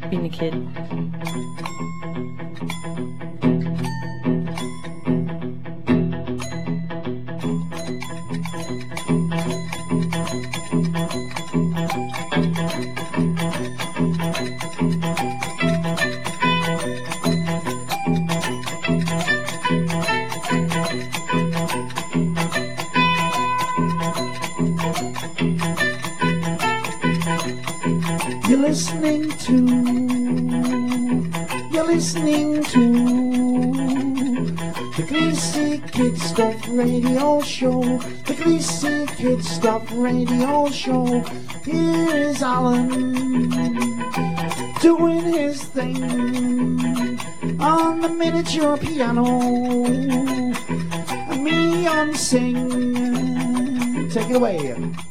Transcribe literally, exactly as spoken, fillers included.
being a kid. You're listening to, you're listening to the Greasy Kid Stuff Radio Show, the Greasy Kid Stuff Radio Show. Here is Alan doing his thing on the miniature piano, and me on sing. Take it away.